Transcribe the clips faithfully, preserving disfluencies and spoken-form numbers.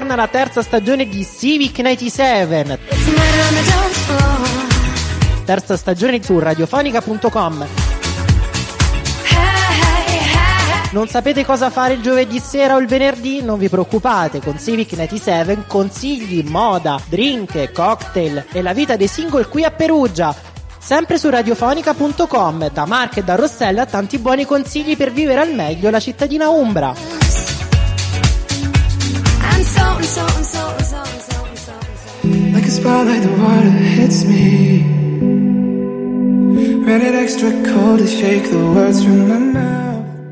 ritorna la terza stagione di Civic novantasette. Terza stagione su radiofonica punto com. Non sapete cosa fare il giovedì sera o il venerdì? Non vi preoccupate, con Civic novantasette consigli, moda, drink, cocktail e la vita dei single qui a Perugia. Sempre su radiofonica punto com, da Mark e da Rossella tanti buoni consigli per vivere al meglio la cittadina umbra. Like a spotlight, the water hits me. Rated extra cold to shake the words from my mouth.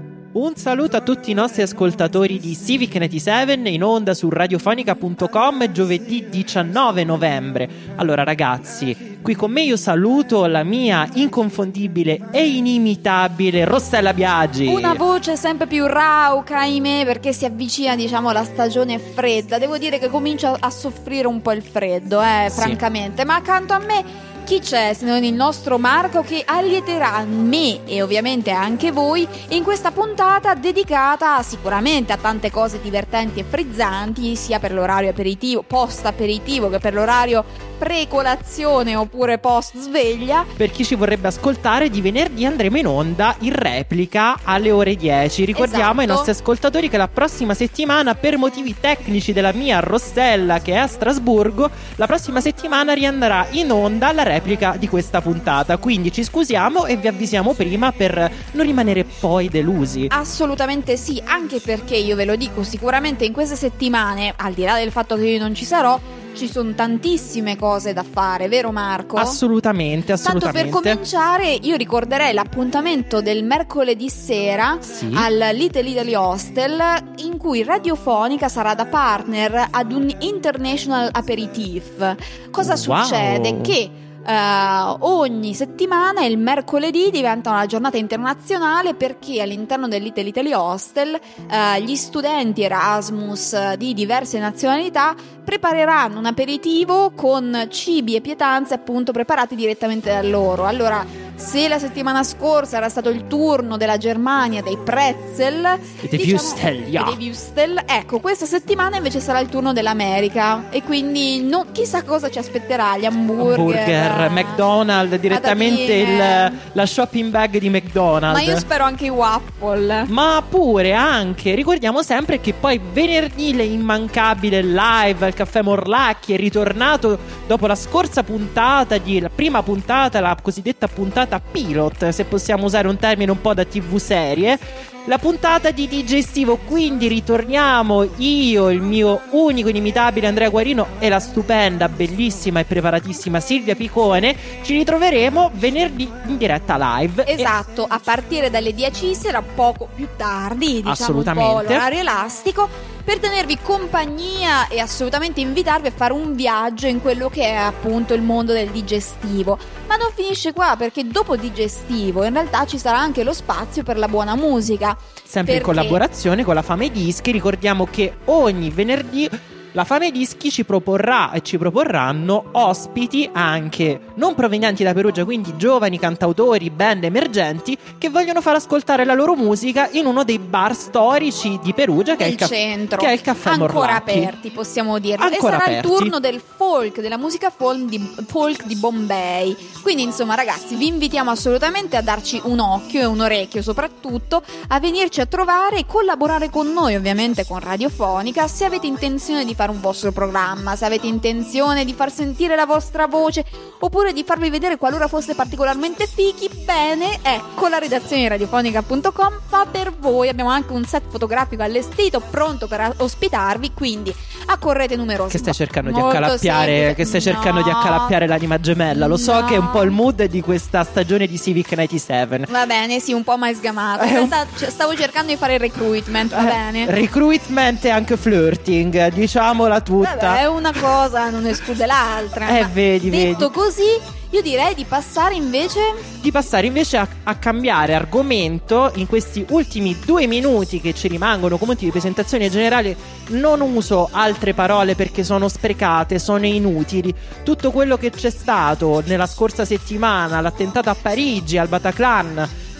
Un saluto a tutti i nostri ascoltatori di Civic novantasette in onda su radiofonica punto com giovedì diciannove novembre. Allora ragazzi, qui con me io saluto la mia inconfondibile e inimitabile Rossella Biagi. Una voce sempre più rauca, ahimè, perché si avvicina, diciamo, la stagione fredda. Devo dire che comincia a soffrire un po' il freddo, eh, sì. francamente. Ma accanto a me chi c'è se non il nostro Marco, che allieterà me e ovviamente anche voi in questa puntata dedicata sicuramente a tante cose divertenti e frizzanti, sia per l'orario aperitivo, post aperitivo, che per l'orario pre-colazione oppure post sveglia. Per chi ci vorrebbe ascoltare, di venerdì andremo in onda in replica alle ore dieci. Ricordiamo Esatto. ai nostri ascoltatori che la prossima settimana, per motivi tecnici della mia Rossella che è a Strasburgo, la prossima settimana riandrà in onda la replica di questa puntata. Quindi ci scusiamo e vi avvisiamo prima per non rimanere poi delusi. Assolutamente sì, anche perché io ve lo dico, sicuramente in queste settimane, al di là del fatto che io non ci sarò, ci sono tantissime cose da fare, vero Marco? Assolutamente, assolutamente. Tanto per cominciare, io ricorderei l'appuntamento del mercoledì sera, sì, al Little Italy Hostel, in cui Radiofonica sarà da partner ad un International Aperitif. Cosa wow. succede? Che Uh, ogni settimana il mercoledì diventa una giornata internazionale, perché all'interno del Little Italy Hostel uh, gli studenti Erasmus di diverse nazionalità prepareranno un aperitivo con cibi e pietanze appunto preparati direttamente da loro. Allora, se la settimana scorsa era stato il turno della Germania dei pretzel e dei diciamo, Würstel, yeah. e dei Würstel, ecco, questa settimana invece sarà il turno dell'America, e quindi non, chissà cosa ci aspetterà, gli hamburger, hamburger McDonald's, direttamente il, la shopping bag di McDonald's. Ma io spero anche i waffle. Ma pure anche, ricordiamo sempre che poi venerdì l'immancabile live al Caffè Morlacchi è ritornato dopo la scorsa puntata, di, la prima puntata, la cosiddetta puntata pilot, se possiamo usare un termine un po' da tivù serie, la puntata di D J estivo. Quindi ritorniamo io, il mio unico inimitabile Andrea Guarino e la stupenda, bellissima e preparatissima Silvia Picone. Ci ritroveremo venerdì in diretta live. Esatto, e... a partire dalle dieci sera, poco più tardi, diciamo assolutamente, un po' l'orario elastico, per tenervi compagnia e assolutamente invitarvi a fare un viaggio in quello che è appunto il mondo del digestivo. Ma non finisce qua, perché dopo digestivo in realtà ci sarà anche lo spazio per la buona musica, sempre perché... in collaborazione con la Fame Dischi. Ricordiamo che ogni venerdì la Fame Dischi ci proporrà e ci proporranno ospiti anche non provenienti da Perugia, quindi giovani cantautori, band emergenti che vogliono far ascoltare la loro musica in uno dei bar storici di Perugia, che, è il, caff- centro, che è il Caffè ancora Morlacchi. aperti, possiamo dirlo. Ancora e sarà aperti. il turno del folk, della musica folk di, folk di Bombay. Quindi insomma ragazzi, vi invitiamo assolutamente a darci un occhio e un orecchio, soprattutto a venirci a trovare e collaborare con noi, ovviamente con Radiofonica, se avete intenzione di fare un vostro programma, se avete intenzione di far sentire la vostra voce oppure di farvi vedere qualora foste particolarmente fichi. Bene, ecco, la redazione di radiofonica punto com fa per voi. Abbiamo anche un set fotografico allestito, pronto per ospitarvi, quindi accorrete numerosi. Che stai cercando Molto di accalappiare semplice. Che stai cercando No. di accalappiare l'anima gemella. Lo so No. che è un po' il mood di questa stagione di Civic novantasette. Va bene, sì, un po' mai sgamato. In Eh, realtà stavo cercando di fare il recruitment, va bene. Eh, recruitment e anche flirting, diciamola tutta. Vabbè, una cosa non esclude l'altra. Eh, Ma vedi, detto vedi. così, io direi di passare invece Di passare invece a, a cambiare argomento in questi ultimi due minuti che ci rimangono. Comunque di presentazione generale non uso altre parole perché sono sprecate, sono inutili. Tutto quello che c'è stato nella scorsa settimana, l'attentato a Parigi, al Bataclan,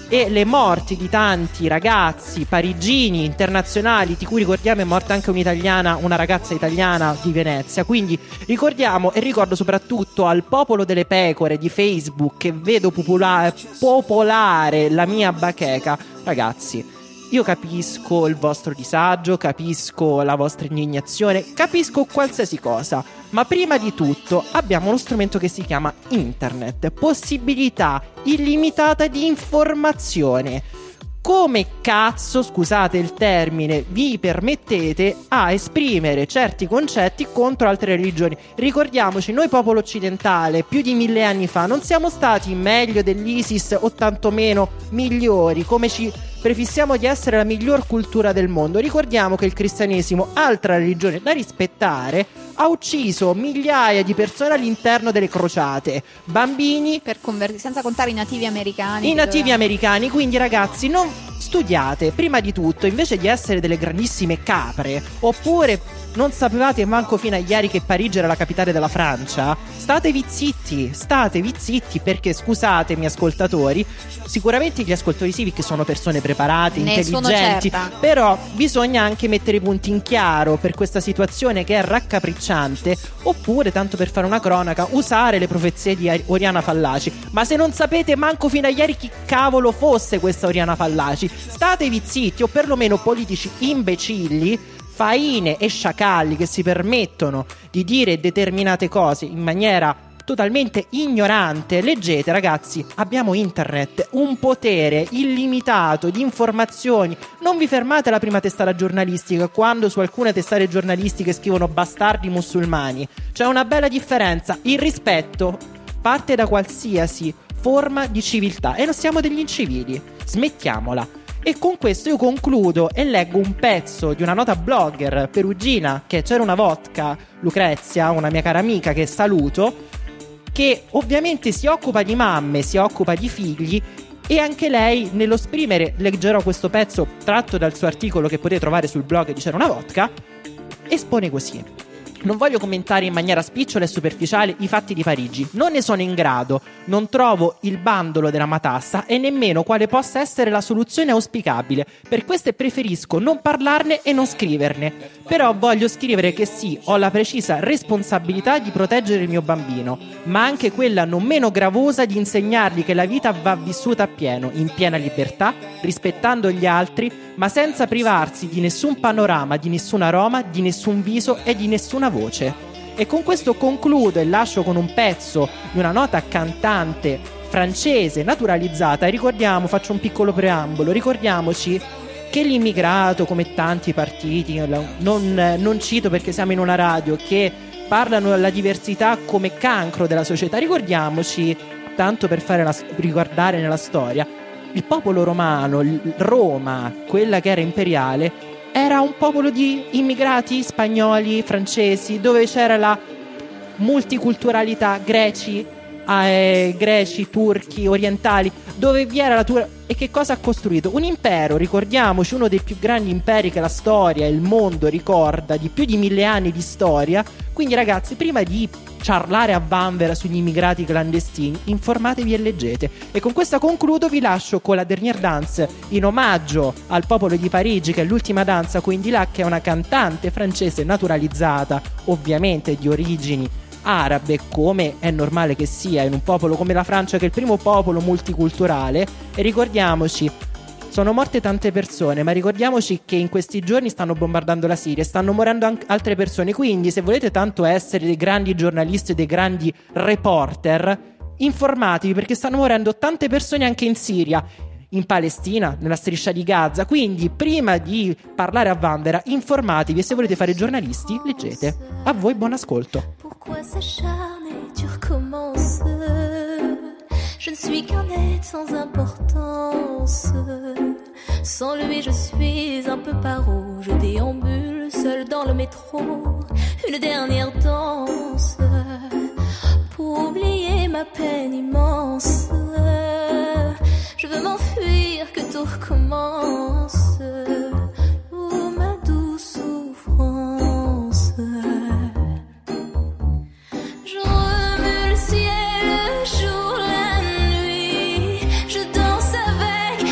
e le morti di tanti ragazzi parigini, internazionali, di cui ricordiamo è morta anche un'italiana, una ragazza italiana di Venezia. Quindi ricordiamo e ricordo soprattutto al popolo delle pecore di Facebook che vedo popola- popolare la mia bacheca. Ragazzi, io capisco il vostro disagio, capisco la vostra indignazione, capisco qualsiasi cosa, ma prima di tutto abbiamo uno strumento che si chiama internet, possibilità illimitata di informazione. Come cazzo, scusate il termine, vi permettete a esprimere certi concetti contro altre religioni? Ricordiamoci, noi popolo occidentale più di mille anni fa non siamo stati meglio dell'ISIS o tantomeno migliori, come ci prefissiamo di essere la miglior cultura del mondo. Ricordiamo che il cristianesimo, altra religione da rispettare, ha ucciso migliaia di persone all'interno delle crociate, bambini, per conver- senza contare i nativi americani. I nativi dovevano... americani. Quindi ragazzi, non studiate prima di tutto, invece di essere delle grandissime capre, oppure non sapevate manco fino a ieri che Parigi era la capitale della Francia, statevi zitti, statevi zitti, perché scusatemi ascoltatori, sicuramente gli ascoltatori civic sono persone preparate, ne intelligenti, sono certa. però bisogna anche mettere i punti in chiaro per questa situazione che è raccapricciante, oppure, tanto per fare una cronaca, usare le profezie di Oriana Fallaci. Ma se non sapete manco fino a ieri chi cavolo fosse questa Oriana Fallaci, statevi zitti, o perlomeno politici imbecilli, faine e sciacalli che si permettono di dire determinate cose in maniera totalmente ignorante. Leggete, ragazzi, abbiamo internet, un potere illimitato di informazioni. Non vi fermate alla prima testata giornalistica, quando su alcune testate giornalistiche scrivono bastardi musulmani. C'è una bella differenza. Il rispetto parte da qualsiasi forma di civiltà e non siamo degli incivili, smettiamola. E con questo io concludo e leggo un pezzo di una nota blogger perugina, che C'era una vodka, Lucrezia, una mia cara amica che saluto, che ovviamente si occupa di mamme, si occupa di figli, e anche lei nello esprimere, leggerò questo pezzo tratto dal suo articolo che potete trovare sul blog di C'era una vodka, espone così: non voglio commentare in maniera spicciola e superficiale i fatti di Parigi, non ne sono in grado, non trovo il bandolo della matassa e nemmeno quale possa essere la soluzione auspicabile. Per questo preferisco non parlarne e non scriverne. Però voglio scrivere che sì, ho la precisa responsabilità di proteggere il mio bambino, ma anche quella non meno gravosa di insegnargli che la vita va vissuta appieno, in piena libertà, rispettando gli altri, ma senza privarsi di nessun panorama, di nessun aroma, di nessun viso e di nessuna voce. E con questo concludo e lascio con un pezzo di una nota cantante francese naturalizzata. E ricordiamo, faccio un piccolo preambolo, ricordiamoci che l'immigrato, come tanti partiti, non, non cito perché siamo in una radio, che parlano della diversità come cancro della società, ricordiamoci, tanto per fare la, ricordare nella storia, il popolo romano, Roma, quella che era imperiale, era un popolo di immigrati spagnoli, francesi, dove c'era la multiculturalità, greci, eh, greci, turchi, orientali, dove vi era la tura... E che cosa ha costruito? Un impero, ricordiamoci, uno dei più grandi imperi che la storia e il mondo ricorda, di più di mille anni di storia. Quindi ragazzi, prima di ciarlare a vanvera sugli immigrati clandestini, informatevi e leggete. E con questa concludo, vi lascio con la Dernière Danse in omaggio al popolo di Parigi, che è l'ultima danza con Indila, che è una cantante francese naturalizzata, ovviamente di origini arabe, come è normale che sia in un popolo come la Francia, che è il primo popolo multiculturale. E ricordiamoci, sono morte tante persone, ma ricordiamoci che in questi giorni stanno bombardando la Siria, stanno morendo anche altre persone. Quindi se volete tanto essere dei grandi giornalisti, dei grandi reporter, informatevi, perché stanno morendo tante persone anche in Siria, in Palestina, nella striscia di Gaza. Quindi prima di parlare a vanvera, informatevi, e se volete fare giornalisti, leggete. A voi buon ascolto. Pourquoi s'acharner, tu recommences? Je ne suis qu'un être sans importance. Sans lui je suis un peu paro. Je déambule seul dans le métro. Une dernière danse pour oublier ma peine immense. Je veux m'enfuir, que tout recommence. Oh ma douce souffrance. Je remue le ciel, le jour, la nuit. Je danse avec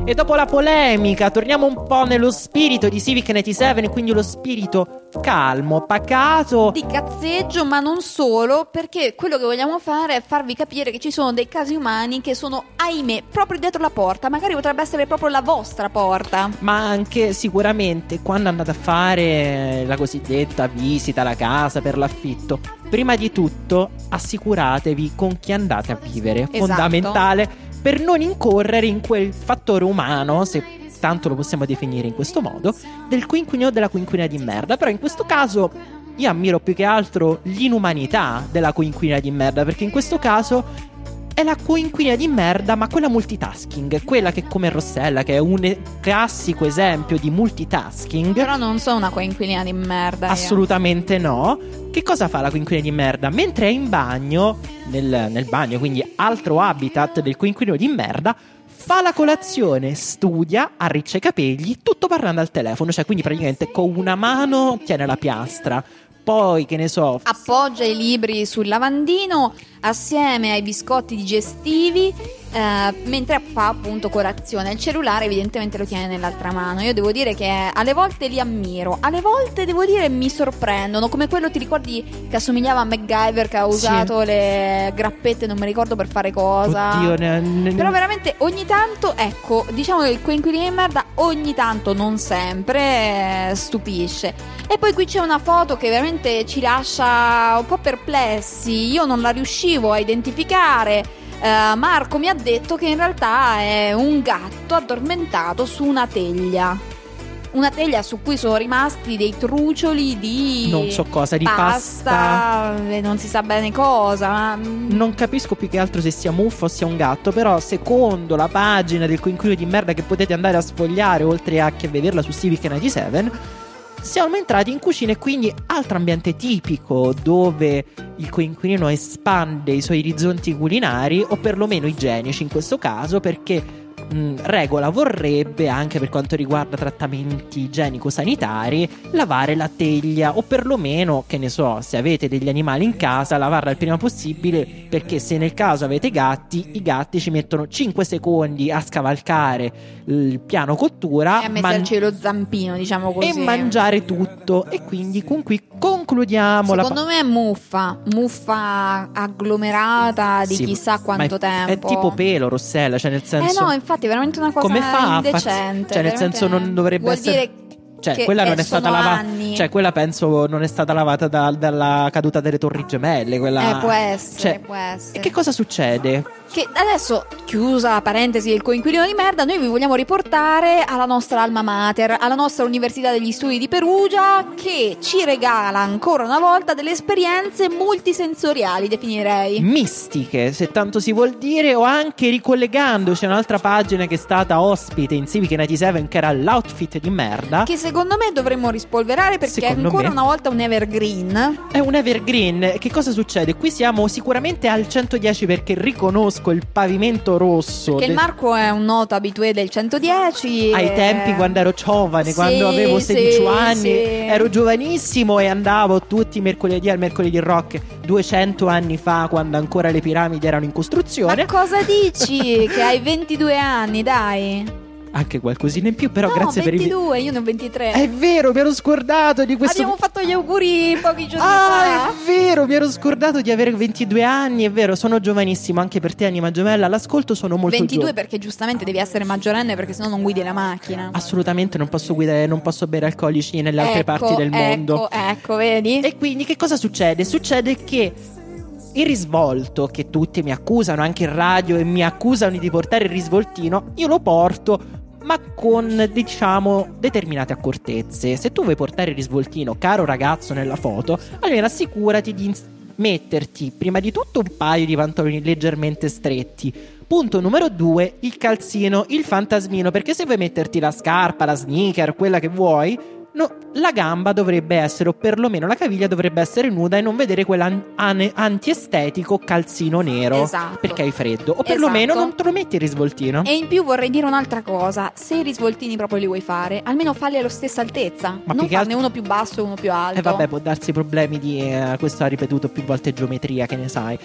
E dopo la polemica torniamo un po' nello spirito di Civic novantasette, quindi lo spirito calmo, pacato, di cazzeggio, ma non solo, perché quello che vogliamo fare è farvi capire che ci sono dei casi umani che sono, ahimè, proprio dietro la porta. Magari potrebbe essere proprio la vostra porta. ma anche sicuramente quando andate a fare la cosiddetta visita alla casa per l'affitto, prima di tutto assicuratevi con chi andate a vivere. Esatto. Fondamentale per non incorrere in quel fattore umano, se tanto lo possiamo definire in questo modo, del coinquilino o della coinquilina di merda. Però in questo caso io ammiro più che altro l'inumanità della coinquilina di merda, perché in questo caso è la coinquilina di merda, ma quella multitasking, quella che come Rossella, che è un e- classico esempio di multitasking. Però non sono una coinquilina di merda. io. Assolutamente no. Che cosa fa la coinquilina di merda? Mentre è in bagno, nel, nel bagno, quindi altro habitat del coinquilino di merda, fa la colazione, studia, arriccia i capelli, tutto parlando al telefono. Cioè, quindi praticamente con una mano tiene la piastra, poi che ne so, Appoggia i libri sul lavandino assieme ai biscotti digestivi, eh, mentre fa appunto colazione. Il cellulare evidentemente lo tiene nell'altra mano. Io devo dire che alle volte li ammiro, alle volte devo dire mi sorprendono, come quello, ti ricordi, che assomigliava a MacGyver, che ha usato Sì. le grappette, non mi ricordo per fare cosa. oddio, ne- ne- Però veramente ogni tanto, ecco, diciamo che il coinquilino di merda ogni tanto, non sempre, eh, stupisce. E poi qui c'è una foto che veramente ci lascia un po' perplessi. Io non la riuscivo a identificare. Eh, Marco mi ha detto che in realtà è un gatto addormentato su una teglia. Una teglia su cui sono rimasti dei trucioli di non so cosa, di pasta. pasta, e non si sa bene cosa, ma Non capisco più che altro se sia muffa o sia un gatto. Però secondo la pagina del coinquilino di merda, che potete andare a sfogliare oltre a che vederla su Civic novantasette, siamo entrati in cucina, e quindi altro ambiente tipico dove il coinquilino espande i suoi orizzonti culinari, o perlomeno igienici in questo caso, perché mh, regola vorrebbe, anche per quanto riguarda trattamenti igienico-sanitari, lavare la teglia, o perlomeno, che ne so, se avete degli animali in casa, lavarla il prima possibile, perché se nel caso avete gatti, i gatti ci mettono cinque secondi a scavalcare il piano cottura e a man- metterci lo zampino, diciamo così. e mangiare tutto. E quindi con qui concludiamo la Secondo me è muffa, muffa agglomerata di Sì, chissà ma quanto è, tempo. è tipo pelo, Rossella, cioè nel senso, Eh no, infatti è veramente una cosa come fa a far- indecente. cioè nel veramente- senso non dovrebbe vuol essere- dire cioè che quella non eh, è stata sono lavata, anni. cioè quella penso non è stata lavata da- dalla caduta delle Torri Gemelle, quella. Eh, può essere, Cioè, può essere. E che cosa succede? Che adesso, chiusa la parentesi del coinquilino di merda, noi vi vogliamo riportare alla nostra alma mater, alla nostra Università degli Studi di Perugia, che ci regala ancora una volta delle esperienze multisensoriali, definirei. Mistiche, se tanto si vuol dire, o anche ricollegandoci a un'altra pagina che è stata ospite in Civic novantasette, che era l'outfit di merda. Che secondo me dovremmo rispolverare, perché è Secondo ancora me. una volta un evergreen. È un evergreen. Che cosa succede? Qui siamo sicuramente al centodieci, perché riconosco il pavimento rosso Che il del- Marco è un noto abitué del centodieci. ai e- tempi quando ero giovane, Sì, quando avevo sedici sì, anni, sì. ero giovanissimo e andavo tutti i mercoledì al Mercoledì Rock duecento anni fa, quando ancora le piramidi erano in costruzione. Ma cosa dici? Che hai ventidue anni, dai. Anche qualcosina in più, però No, grazie per ventidue, io ne ho ventitré. il. È vero, mi ero scordato di questo. Abbiamo fatto gli auguri pochi giorni Ah, fa. è vero, mi ero scordato di avere ventidue anni, è vero, sono giovanissimo anche per te, anima gemella. All'ascolto sono molto ventidue giovane. perché giustamente devi essere maggiorenne, perché sennò non guidi la macchina. Assolutamente non posso guidare, non posso bere alcolici nelle altre Ecco, parti del mondo. Ecco, ecco, vedi? E quindi che cosa succede? Succede che il risvolto, che tutti mi accusano anche in radio e mi accusano di portare il risvoltino, io lo porto, ma con, diciamo, determinate accortezze. Se tu vuoi portare il risvoltino, caro ragazzo nella foto, almeno assicurati di ins- metterti prima di tutto un paio di pantaloni leggermente stretti. Punto numero due, il calzino, il fantasmino, perché se vuoi metterti la scarpa, la sneaker, quella che vuoi, no, la gamba dovrebbe essere, o perlomeno la caviglia dovrebbe essere nuda, e non vedere quell'antiestetico calzino nero. Esatto. Perché hai freddo. O perlomeno Esatto. non te lo metti il risvoltino. E in più vorrei dire un'altra cosa: se i risvoltini proprio li vuoi fare, almeno falli allo stessa altezza. Ma non più che farne altro- uno più basso e uno più alto. E vabbè, può darsi problemi di... eh, questo ha ripetuto più volte geometria, che ne sai.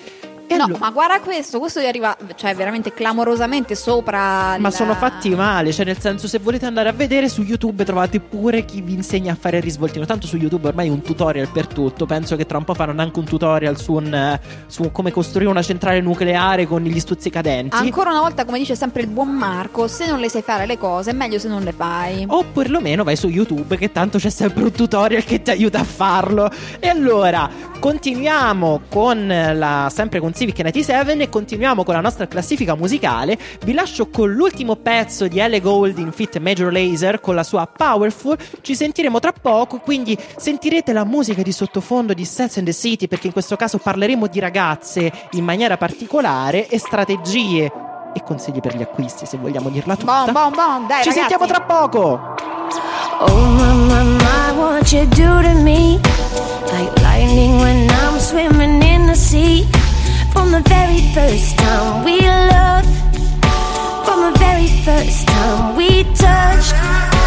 E no, allo- ma guarda questo, questo gli arriva, cioè veramente clamorosamente sopra. Ma il- sono fatti male, cioè nel senso, se volete andare a vedere su YouTube trovate pure chi vi insegna a fare il risvoltino. Tanto su YouTube ormai è un tutorial per tutto. Penso che tra un po' faranno anche un tutorial su, un, eh, su come costruire una centrale nucleare con gli stuzzicadenti. Ancora una volta, come dice sempre il buon Marco, se non le sai fare le cose è meglio se non le fai. O perlomeno vai su YouTube, che tanto c'è sempre un tutorial che ti aiuta a farlo. E allora continuiamo con la sempre con Civic novantasette e continuiamo con la nostra classifica musicale. Vi lascio con l'ultimo pezzo di Ellie Goulding feat. Major Lazer con la sua Powerful. Ci sentiremo tra poco, quindi sentirete la musica di sottofondo di Sex and the City, perché in questo caso parleremo di ragazze in maniera particolare e strategie e consigli per gli acquisti, se vogliamo dirla tutta. Bom, bom, bom, dai, Ci ragazzi. sentiamo tra poco. Oh my, my, my, what you do to me? Like lightning when I'm swimming in the sea. From the very first time we loved, from the very first time we touched,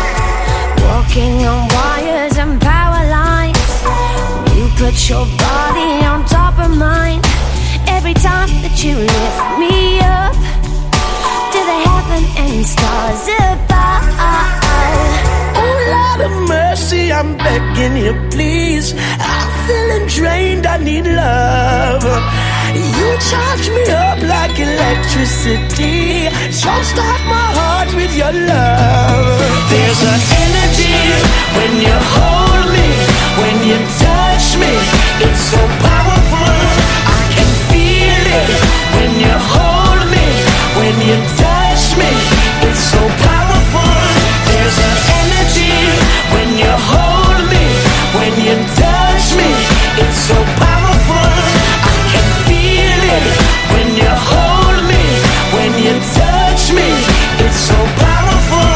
walking on wires and power lines. You put your body on top of mine. Every time that you lift me up to the heaven and stars above. Oh Lord of mercy, I'm begging you, please. I'm feeling drained, I need love. You charge me up like electricity. Jumpstart my heart with your love. There's an energy when you hold me, when you touch me. It's so powerful, I can feel it. When you hold me, when you touch me. It's so powerful. There's an energy when you hold me, when you touch me. It's so powerful, I can feel it. When you hold me, when you touch me. It's so powerful.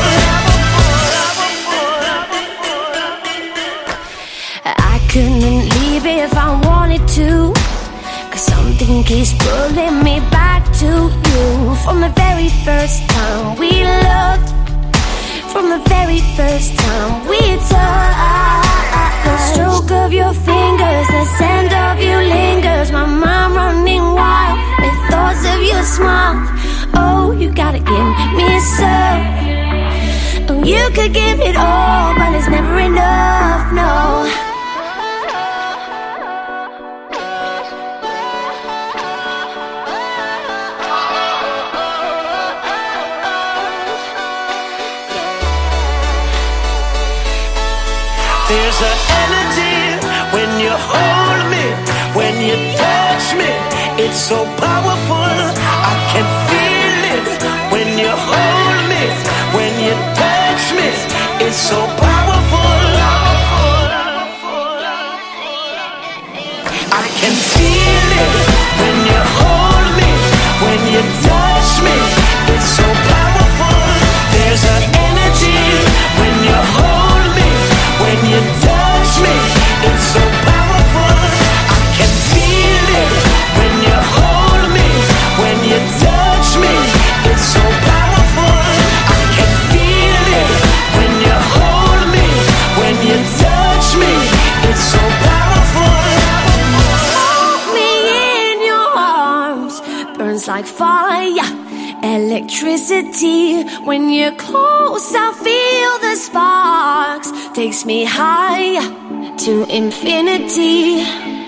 I couldn't leave if I wanted to, 'cause something keeps pulling me back to you. From the very first time we loved, from the very first time we touched. The stroke of your fingers, the scent of you lingers. My mind running wild with thoughts of your smile. Oh, you gotta give me some. Oh, you could give it all, but it's never enough, no. There's an energy when you hold me, when you touch me. It's so powerful, I can feel it. When you hold me, when you touch me. It's so powerful, I can feel it. When you hold me, when you touch me. It's so powerful. There's an energy when you hold me, when you touch me. It's so powerful, I can feel it. When you hold me, when you touch me. It's so powerful, I can feel it. When you hold me, when you touch me. It's so powerful. Hold me in your arms, burns like fire, electricity. When you're close, I feel the sparks. Takes me higher to infinity.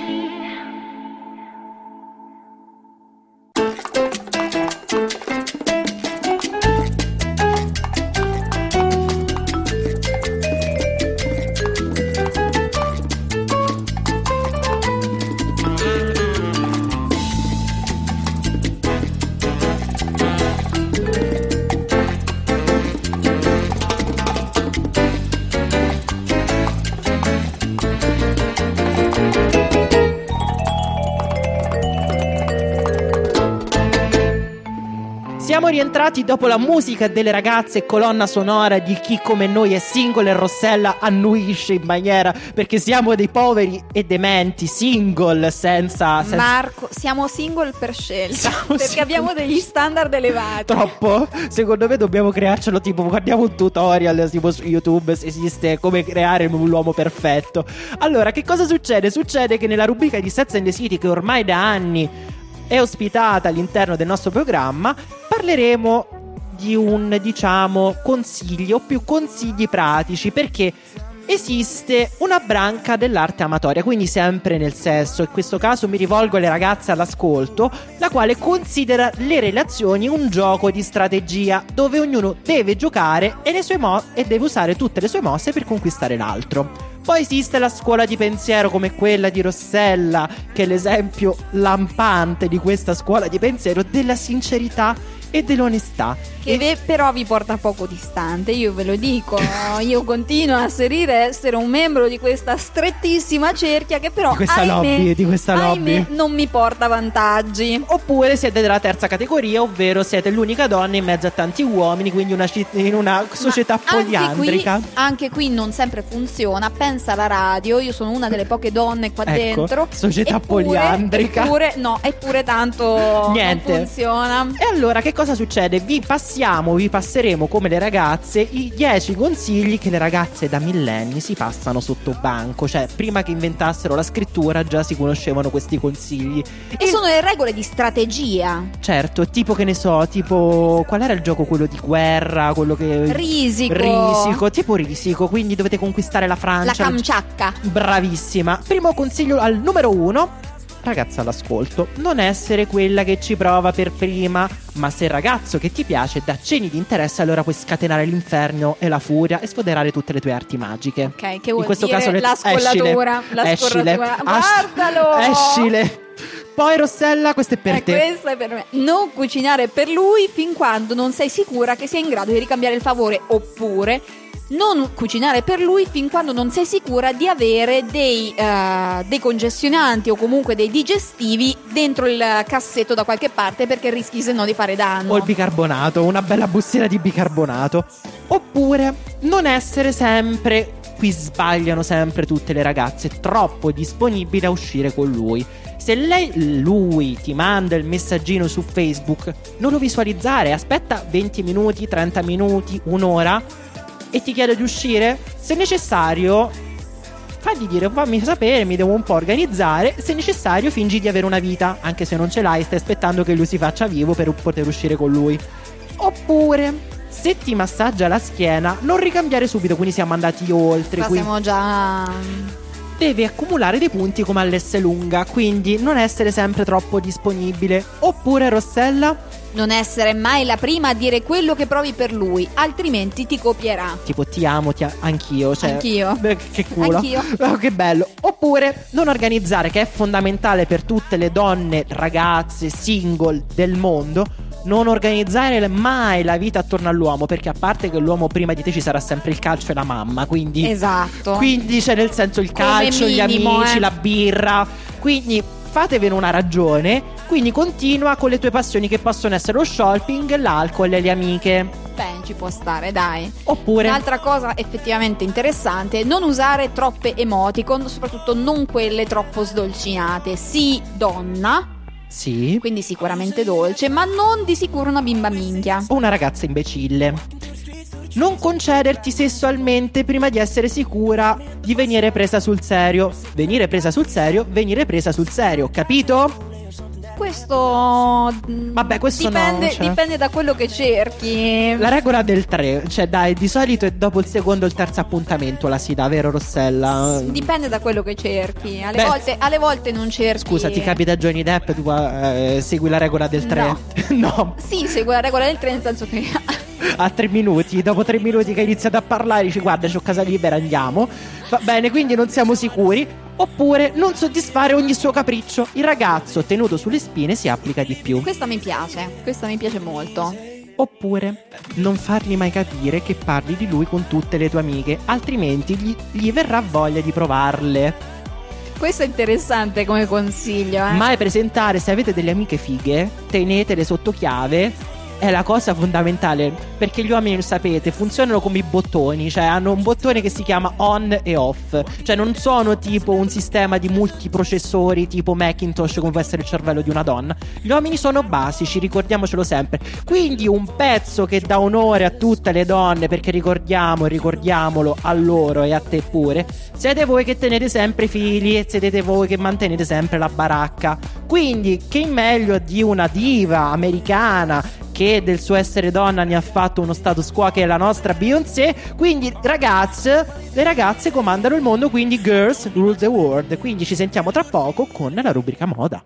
Siamo rientrati dopo la musica delle ragazze, colonna sonora di Chi come noi è single, e Rossella annuisce in maniera, perché siamo dei poveri e dementi, single senza... senza... Marco, siamo single per scelta, Siamo perché single. abbiamo degli standard elevati. Troppo? Secondo me dobbiamo crearcelo, tipo guardiamo un tutorial tipo su YouTube se esiste come creare l'uomo perfetto. Allora, che cosa succede? Succede che nella rubrica di Sex and the City, che ormai da anni è ospitata all'interno del nostro programma, parleremo di un, diciamo, consiglio, più consigli pratici, perché esiste una branca dell'arte amatoria, quindi sempre nel sesso. In questo caso mi rivolgo alle ragazze all'ascolto, la quale considera le relazioni un gioco di strategia dove ognuno deve giocare e, le sue mo- e deve usare tutte le sue mosse per conquistare l'altro. Poi esiste la scuola di pensiero come quella di Rossella, che è l'esempio lampante di questa scuola di pensiero della sincerità e dell'onestà, che ve- però vi porta poco distante, io ve lo dico. Io continuo a asserire essere un membro di questa strettissima cerchia che però di questa ahimè, lobby, di questa lobby ahimè, non mi porta vantaggi. Oppure siete della terza categoria, ovvero siete l'unica donna in mezzo a tanti uomini, quindi una ci- in una società Ma poliandrica. Anche qui, anche qui non sempre funziona. Pensa alla radio, io sono una delle poche donne qua Ecco, dentro. società eppure, poliandrica. Eppure, no, eppure tanto Niente. non funziona. E allora che cosa succede? Vi passiamo, vi passeremo come le ragazze i dieci consigli che le ragazze da millenni si passano sotto banco. Cioè, prima che inventassero la scrittura già si conoscevano questi consigli. E sono le regole di strategia. Certo, tipo che ne so, tipo qual era il gioco quello di guerra, quello che Risico. Risico, tipo Risico, quindi dovete conquistare la Francia. La Kamchatka. Bravissima. Primo consiglio al numero uno. Ragazza all'ascolto, non essere quella che ci prova per prima, ma se il ragazzo che ti piace dà cenni di interesse, allora puoi scatenare l'inferno e la furia e sfoderare tutte le tue arti magiche. Ok, che vuol In questo dire caso le... la scollatura, escile, la escile, scorratura. as- Guardalo! Escile. Poi Rossella, questo è per Eh, te. questo è per me. Non cucinare per lui fin quando non sei sicura che sia in grado di ricambiare il favore, oppure non cucinare per lui fin quando non sei sicura di avere dei, uh, dei congestionanti o comunque dei digestivi dentro il cassetto da qualche parte, perché rischi se no di fare danno. O il bicarbonato, una bella bustina di bicarbonato. Oppure non essere sempre, qui sbagliano sempre tutte le ragazze, troppo disponibile a uscire con lui. Se lei, lui ti manda il messaggino su Facebook, non lo visualizzare, aspetta venti minuti, trenta minuti, un'ora e ti chiede di uscire. Se necessario, fagli dire, fammi sapere, mi devo un po' organizzare. Se necessario, fingi di avere una vita, anche se non ce l'hai, stai aspettando che lui si faccia vivo per poter uscire con lui. Oppure, se ti massaggia la schiena, non ricambiare subito, quindi siamo andati oltre. Qua quindi siamo già... devi accumulare dei punti come all'S lunga, quindi non essere sempre troppo disponibile. Oppure, Rossella, non essere mai la prima a dire quello che provi per lui, altrimenti ti copierà. tipo ti amo, ti a- anch'io, cioè, Anch'io. beh, che culo. Anch'io. Oh, che bello. Oppure non organizzare, che è fondamentale per tutte le donne, ragazze, single del mondo. Non organizzare mai la vita attorno all'uomo, perché a parte che l'uomo prima di te ci sarà sempre il calcio e la mamma, quindi Esatto. quindi c'è, nel senso, il Come calcio, gli minimo, amici, eh. la birra. Quindi fatevene una ragione. Quindi continua con le tue passioni, che possono essere lo shopping, l'alcol e le amiche. Beh, ci può stare, dai. Oppure Un'altra cosa effettivamente interessante è non usare troppe emoticon, soprattutto non quelle troppo sdolcinate. Sì, donna, sì, quindi sicuramente dolce, ma non di sicuro una bimba minchia. o una ragazza imbecille. Non concederti sessualmente prima di essere sicura di venire presa sul serio. Venire presa sul serio, venire presa sul serio, capito? Questo Vabbè, questo no, dipende, cioè. dipende da quello che cerchi. La regola del tre, cioè dai, di solito è dopo il secondo o il terzo appuntamento la si dà, vero Rossella? Dipende da quello che cerchi. Alle, Beh, volte, alle volte non cerchi. Scusa, ti capita Johnny Depp, tu eh, segui la regola del tre? No. No, Sì, segue la regola del tre, nel senso che a tre minuti, dopo tre minuti che hai iniziato a parlare dici guarda c'ho casa libera, andiamo. Va bene, quindi non siamo sicuri. Oppure non soddisfare ogni suo capriccio. Il ragazzo tenuto sulle spine si applica di più. questa mi piace. Questa mi piace molto. Oppure non fargli mai capire che parli di lui con tutte le tue amiche, altrimenti gli, gli verrà voglia di provarle. Questo è interessante come consiglio, eh. Mai presentare, se avete delle amiche fighe, tenetele sotto chiave è la cosa fondamentale, perché gli uomini, lo sapete, funzionano come i bottoni, cioè hanno un bottone che si chiama on e off, cioè non sono tipo un sistema di multiprocessori tipo Macintosh come può essere il cervello di una donna. Gli uomini sono basici, ricordiamocelo sempre. Quindi un pezzo che dà onore a tutte le donne, perché ricordiamo, ricordiamolo a loro e a te pure, siete voi che tenete sempre i figli e siete voi che mantenete sempre la baracca. Quindi che meglio di una diva americana che del suo essere donna ne ha fatto uno status quo, che è la nostra Beyoncé. Quindi ragazze, le ragazze comandano il mondo, quindi girls rule the world. Quindi ci sentiamo tra poco con la rubrica moda.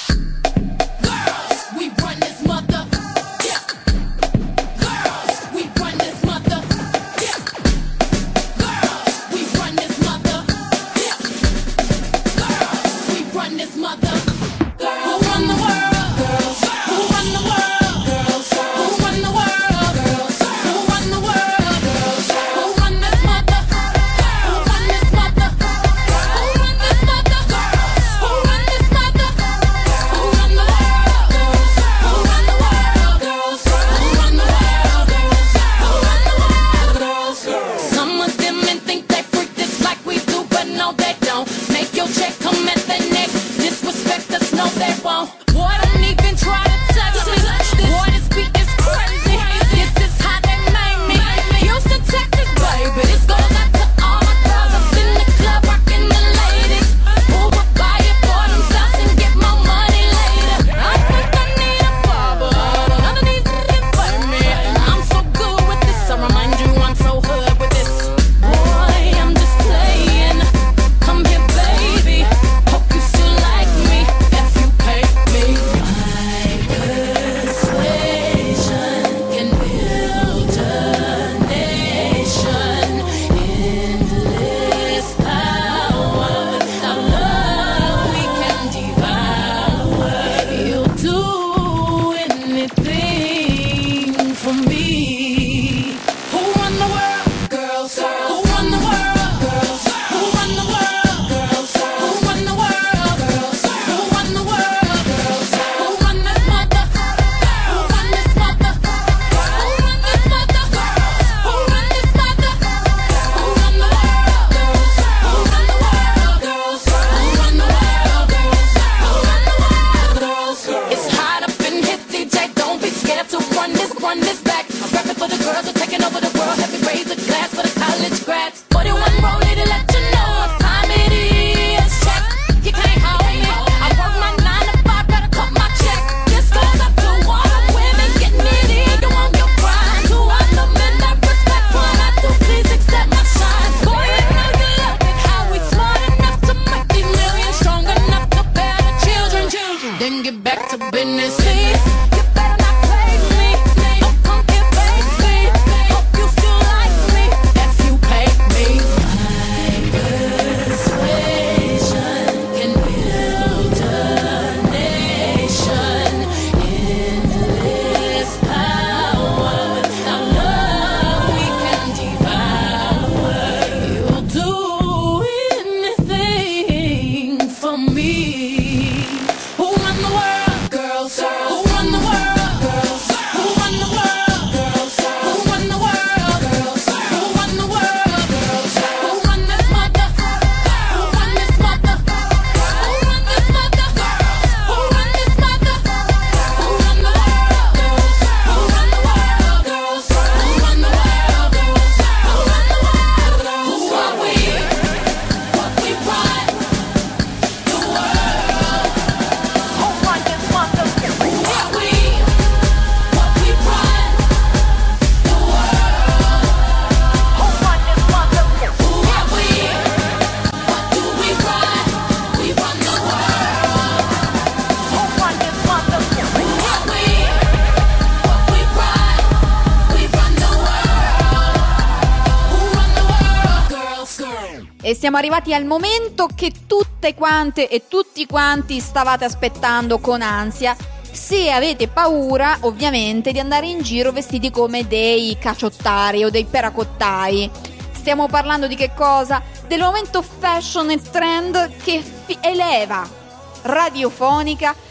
E siamo arrivati al momento che tutte quante e tutti quanti stavate aspettando con ansia. Se avete paura, ovviamente, di andare in giro vestiti come dei caciottari o dei peracottai. Stiamo parlando di che cosa? Del momento fashion e trend che fi- eleva Radiofonica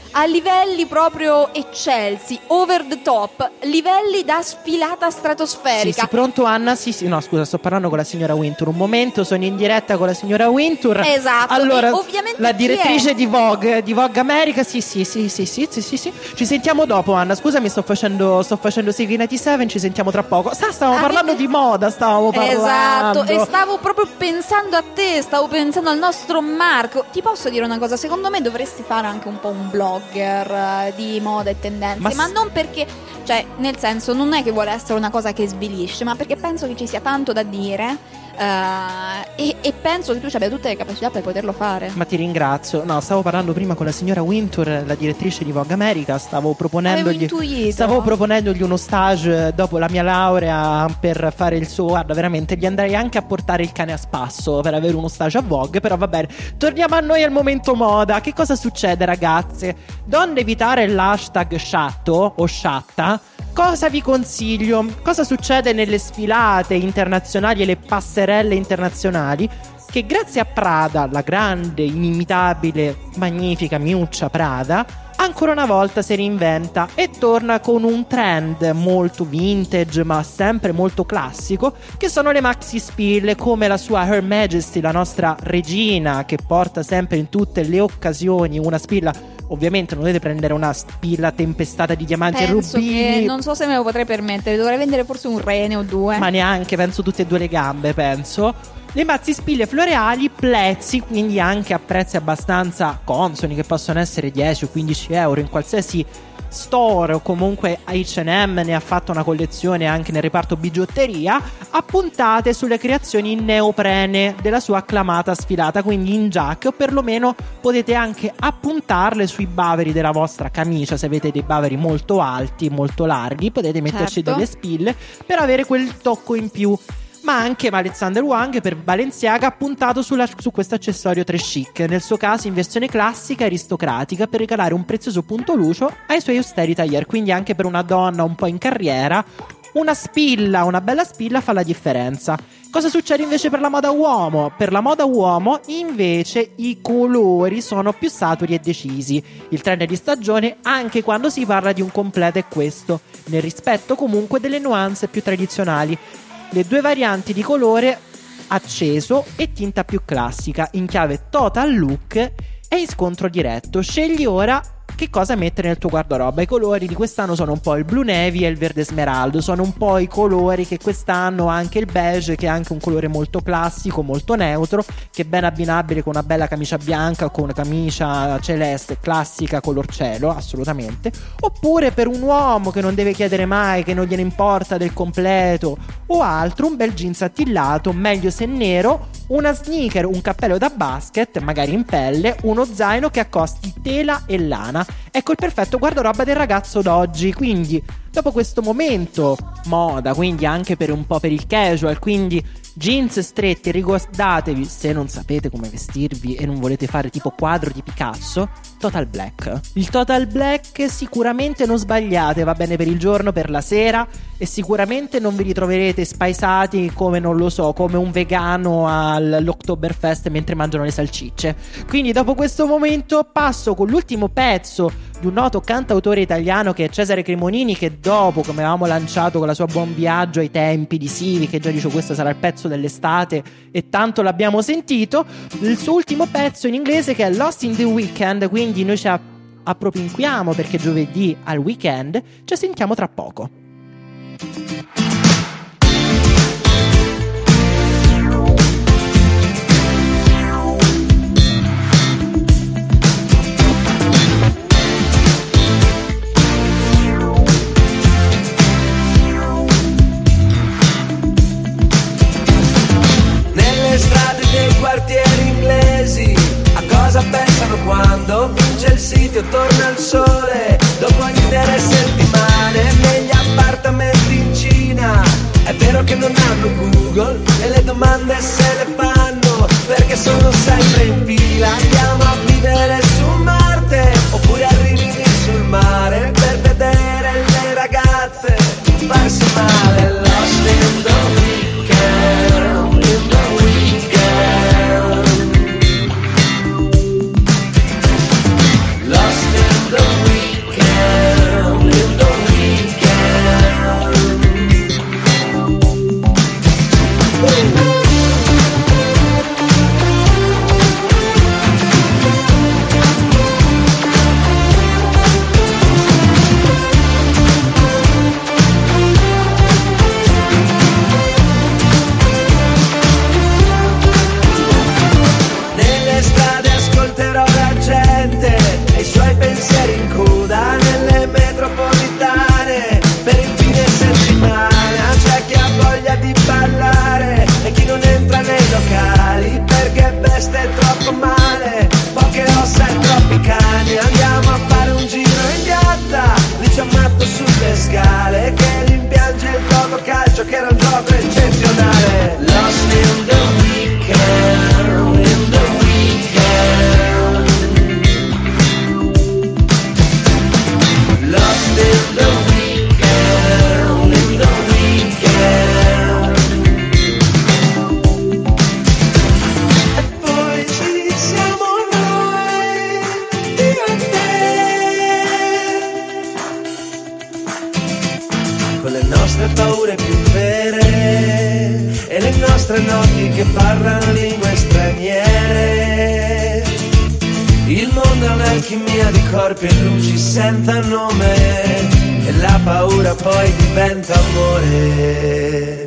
a livelli proprio eccelsi, over the top, livelli da sfilata stratosferica. Sì, sì, pronto Anna? Sì, sì, no scusa, sto parlando con la signora Wintour. Un momento, sono in diretta con la signora Wintour. Esatto. Allora, e ovviamente la direttrice chi è? di Vogue, di Vogue America. Sì, sì, sì, sì, sì, sì, sì, sì. Ci sentiamo dopo, Anna. Scusami, sto facendo sto facendo Save novantasette, ci sentiamo tra poco. Sta, stavamo Avete... parlando di moda, stavamo parlando. Esatto, e stavo proprio pensando a te, stavo pensando al nostro Marco. Ti posso dire una cosa, secondo me dovresti fare anche un po' un blogger eh, di moda e tendenze, ma, Ma ma s- non perché, cioè, nel senso, non è che vuole essere una cosa che svilisce, ma perché penso che ci sia tanto da dire. Uh, e, e penso che tu ci abbia tutte le capacità per poterlo fare. Ma ti ringrazio. No, stavo parlando prima con la signora Wintour, la direttrice di Vogue America. Stavo proponendogli Avevo intuito. Stavo proponendogli uno stage dopo la mia laurea per fare il suo. Guarda, veramente gli andrei anche a portare il cane a spasso per avere uno stage a Vogue. Però va bene. Torniamo a noi al momento moda. Che cosa succede, ragazze? Donne evitare l'hashtag sciatto o sciatta. Cosa vi consiglio? Cosa succede nelle sfilate internazionali e le passerelle internazionali? Che grazie a Prada, la grande, inimitabile, magnifica Miuccia Prada, ancora una volta si reinventa e torna con un trend molto vintage ma sempre molto classico, che sono le maxi spille, come la sua Her Majesty, la nostra regina, che porta sempre in tutte le occasioni una spilla. Ovviamente non dovete prendere una spilla tempestata di diamanti Penso e rubini, che non so se me lo potrei permettere, dovrei vendere forse un rene o due. ma neanche, penso tutte e due le gambe, penso. Le maxi spille floreali plezzi, quindi anche a prezzi abbastanza consoni, che possono essere dieci o quindici euro in qualsiasi store, o comunque H and M ne ha fatto una collezione anche nel reparto bigiotteria, appuntate sulle creazioni in neoprene della sua acclamata sfilata, quindi in giacca, o perlomeno potete anche appuntarle sui baveri della vostra camicia. Se avete dei baveri molto alti, molto larghi, potete metterci Certo. delle spille per avere quel tocco in più. Ma anche Alexander Wang per Balenciaga ha puntato sulla, su questo accessorio très chic, nel suo caso in versione classica e aristocratica, per regalare un prezioso punto lucio ai suoi austeri tailleur. Quindi anche per una donna un po' in carriera, una spilla, una bella spilla fa la differenza. Cosa succede invece per la moda uomo? Per la moda uomo invece i colori sono più saturi e decisi. Il trend di stagione, anche quando si parla di un completo, è questo, nel rispetto comunque delle nuance più tradizionali. Le due varianti di colore acceso e tinta più classica, in chiave total look e in scontro diretto. Scegli ora che cosa mettere nel tuo guardaroba. I colori di quest'anno sono un po' il blu navy e il verde smeraldo, sono un po' i colori che quest'anno, anche il beige, che è anche un colore molto classico, molto neutro, che è ben abbinabile con una bella camicia bianca o con una camicia celeste classica color cielo, assolutamente. Oppure per un uomo che non deve chiedere mai, che non gliene importa del completo o altro, un bel jeans attillato, meglio se nero, una sneaker, un cappello da basket, magari in pelle, uno zaino che accosti tela e lana. Ecco il perfetto guardaroba del ragazzo d'oggi. Quindi dopo questo momento moda, quindi anche per un po' per il casual, quindi jeans stretti, ricordatevi, se non sapete come vestirvi e non volete fare tipo quadro di Picasso, Total Black. Il Total Black sicuramente non sbagliate, va bene per il giorno, per la sera, e sicuramente non vi ritroverete spaesati come, non lo so, come un vegano all'Oktoberfest mentre mangiano le salsicce. Quindi dopo questo momento passo con l'ultimo pezzo di un noto cantautore italiano che è Cesare Cremonini, che dopo, come avevamo lanciato con la sua Buon Viaggio ai tempi di Sivi, che già dicevo questo sarà il pezzo dell'estate e tanto l'abbiamo sentito, il suo ultimo pezzo in inglese che è Lost in the Weekend. Quindi noi ci appropinquiamo perché giovedì al weekend, ci sentiamo tra poco. Quartieri inglesi, a cosa pensano quando vince il City o torna il sole? Dopo intere settimane negli appartamenti in Cina. È vero che non hanno Google e le domande se le fanno perché sono sempre in fila. Andiamo a vivere su Marte oppure arrivi sul mare per vedere le ragazze farsi male. Lost in the weekend, in the weekend. Lost in the Nelle strade ascolterò la gente e i suoi pensieri in coda nelle metropolitane per il fine settimana. C'è chi ha voglia di ballare e chi non entra nei locali perché veste troppo male, poche ossa e troppi cani. Andiamo a fare un giro in piazza, lì c'è un matto sulle scale che rimpiange il gioco calcio che era un gioco eccezionale. Lost in the weekend, in the weekend, lost in the weekend, in the weekend. E poi ci siamo noi, io e te, con le nostre paure più vere e le nostre notti che parlano lingue straniere. Il mondo è un'alchimia di corpi e luci senza nome e la paura poi diventa amore.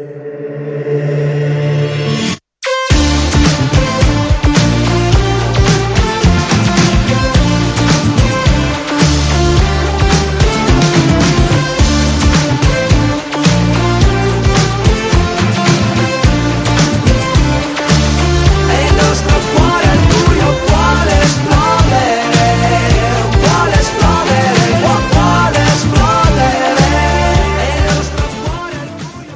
E il nostro cuore al buio vuole esplodere, vuole esplodere, vuole, vuole esplodere. E il nostro cuore al buio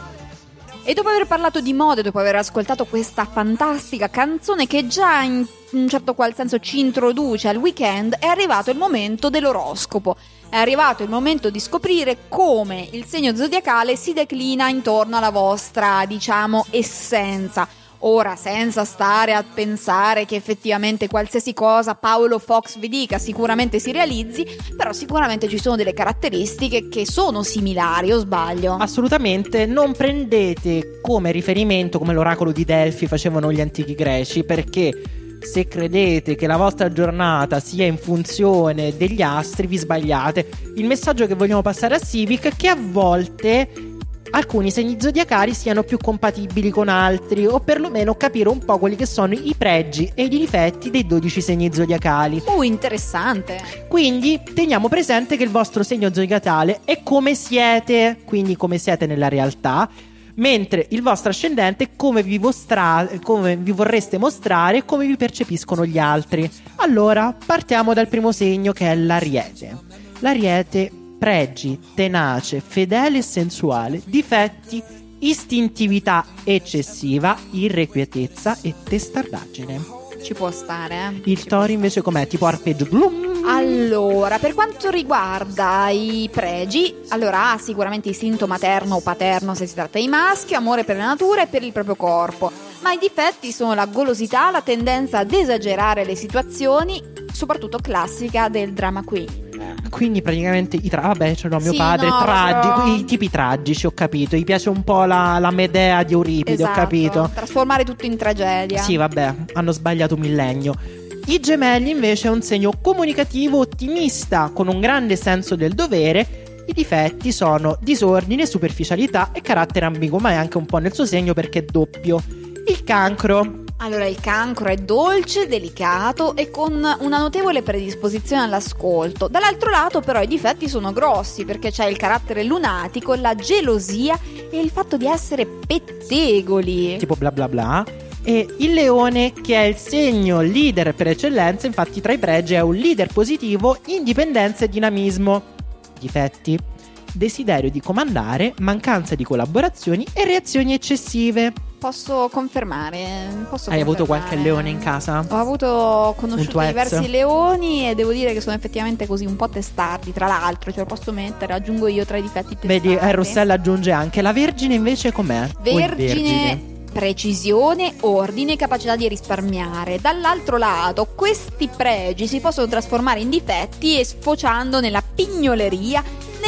vuole. E dopo aver parlato di moda, dopo aver ascoltato questa fantastica canzone che già in un certo qual senso ci introduce al weekend, è arrivato il momento dell'oroscopo. È arrivato il momento di scoprire come il segno zodiacale si declina intorno alla vostra, diciamo, essenza. Ora, senza stare a pensare che effettivamente qualsiasi cosa Paolo Fox vi dica sicuramente si realizzi, però sicuramente ci sono delle caratteristiche che sono similari, o sbaglio? Assolutamente, non prendete come riferimento, come l'oracolo di Delfi facevano gli antichi greci, perché se credete che la vostra giornata sia in funzione degli astri, vi sbagliate. Il messaggio che vogliamo passare a Civic è che a volte alcuni segni zodiacali siano più compatibili con altri, o perlomeno capire un po' quelli che sono i pregi e i difetti dei dodici segni zodiacali. Uh, interessante. Quindi teniamo presente che il vostro segno zodiacale è come siete, quindi come siete nella realtà, mentre il vostro ascendente è come vi, vostra- come vi vorreste mostrare e come vi percepiscono gli altri. Allora, partiamo dal primo segno, che è l'Ariete. L'Ariete: pregi, tenace, fedele e sensuale, difetti: istintività eccessiva, irrequietezza e testardaggine. Ci può stare, eh? Il Ci Toro invece com'è? Tipo arpeggio. Blum. Allora, per quanto riguarda i pregi, allora ha sicuramente istinto materno o paterno se si tratta di maschi, amore per la natura e per il proprio corpo, ma i difetti sono la golosità, la tendenza ad esagerare le situazioni, soprattutto classica del drama queen. Quindi praticamente i tra- vabbè, ce l'ho mio Sì, padre, no, tragi- però- i tipi tragici, ho capito. Gli piace un po' la, la Medea di Euripide, Esatto, ho capito. trasformare tutto in tragedia. Sì, vabbè, hanno sbagliato un millennio. I Gemelli invece è un segno comunicativo, ottimista, con un grande senso del dovere. I difetti sono disordine, superficialità e carattere ambiguo, ma è anche un po' nel suo segno perché è doppio. Il Cancro: Allora, il Cancro è dolce, delicato e con una notevole predisposizione all'ascolto. Dall'altro lato però i difetti sono grossi, perché c'è il carattere lunatico, la gelosia e il fatto di essere pettegoli. tipo bla bla bla. E il Leone, che è il segno leader per eccellenza, infatti tra i pregi è un leader positivo, indipendenza e dinamismo. Difetti: desiderio di comandare, mancanza di collaborazioni e reazioni eccessive. Posso confermare. Posso Hai avuto confermare. qualche leone in casa? Ho avuto conosciuto tuo ex? diversi leoni e devo dire che sono effettivamente così un po' testardi. Tra l'altro, ce lo posso mettere, aggiungo io tra i difetti testardi. Vedi, eh, Rossella aggiunge anche la Vergine invece com'è? O il Vergine, precisione, ordine e capacità di risparmiare. Dall'altro lato, questi pregi si possono trasformare in difetti e sfociando nella pignoleria,